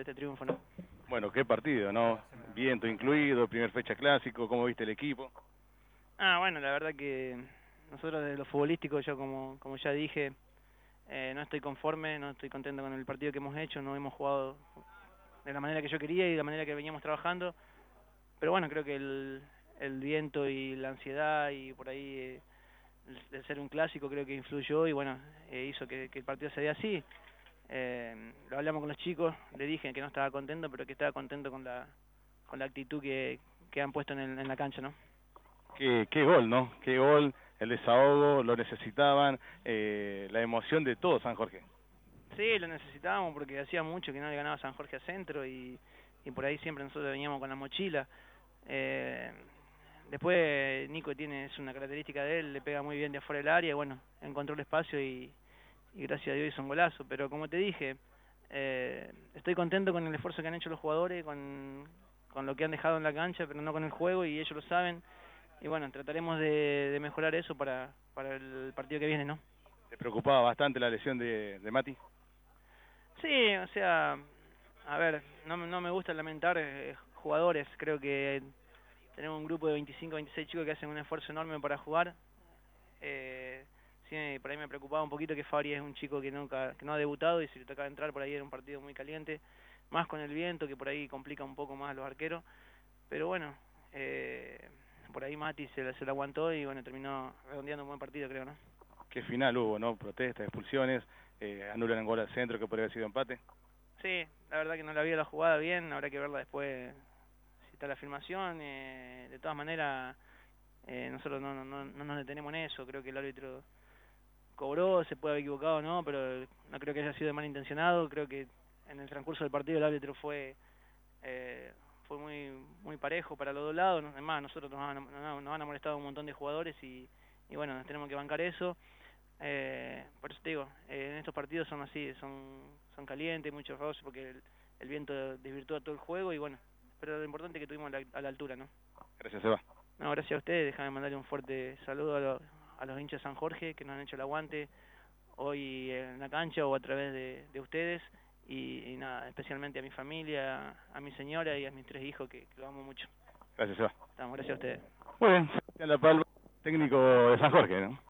este triunfo, ¿no? Bueno, qué partido, ¿no? Viento incluido, primer fecha clásico, ¿cómo viste el equipo? Bueno, la verdad que nosotros desde lo futbolístico, yo como ya dije, no estoy conforme, no estoy contento con el partido que hemos hecho, no hemos jugado de la manera que yo quería y de la manera que veníamos trabajando, pero bueno, creo que el viento y la ansiedad y por ahí el ser un clásico creo que influyó y bueno, hizo que el partido se dé así. Lo hablamos con los chicos, le dije que no estaba contento, pero que estaba contento con la actitud que han puesto en la cancha, ¿no? Qué gol, ¿no? Qué gol, el desahogo, lo necesitaban, la emoción de todo San Jorge. Sí, lo necesitábamos porque hacía mucho que no le ganaba San Jorge a Centro y por ahí siempre nosotros veníamos con la mochila. Después Nico es una característica de él, le pega muy bien de afuera del área y bueno, encontró el espacio y gracias a Dios hizo un golazo. Pero como te dije, estoy contento con el esfuerzo que han hecho los jugadores, con lo que han dejado en la cancha, pero no con el juego y ellos lo saben. Y bueno, trataremos de mejorar eso para el partido que viene, ¿no? ¿Te preocupaba bastante la lesión de Mati? Sí, o sea, a ver, no me gusta lamentar jugadores, creo que tenemos un grupo de 25, 26 chicos que hacen un esfuerzo enorme para jugar. Sí, por ahí me preocupaba un poquito que Fabri es un chico que no ha debutado y si le tocaba entrar por ahí era un partido muy caliente, más con el viento que por ahí complica un poco más a los arqueros, pero bueno, por ahí Mati se la aguantó y bueno, terminó redondeando un buen partido, creo, ¿no? Qué final hubo, ¿no? Protestas, expulsiones, anulan el gol al centro que podría haber sido empate. Sí, la verdad que no la vi la jugada bien, habrá que verla después si está la filmación. De todas maneras, nosotros no nos detenemos en eso, creo que el árbitro cobró, se puede haber equivocado, ¿no? Pero no creo que haya sido malintencionado, creo que en el transcurso del partido el árbitro fue muy parejo para los dos lados, además nosotros nos han molestado un montón de jugadores y bueno, nos tenemos que bancar eso. Por eso te digo, en estos partidos son así, son calientes, muchos roces porque el viento desvirtúa todo el juego y bueno, pero lo importante es que estuvimos a la altura, ¿no? Gracias, Seba. No, gracias a ustedes, déjame mandarle un fuerte saludo a los hinchas de San Jorge que nos han hecho el aguante hoy en la cancha o a través de ustedes y nada, especialmente a mi familia, a mi señora y a mis 3 hijos que lo amo mucho. Gracias, Seba. Gracias a ustedes. Muy bien, Sebastián La Palma, técnico de San Jorge, ¿no?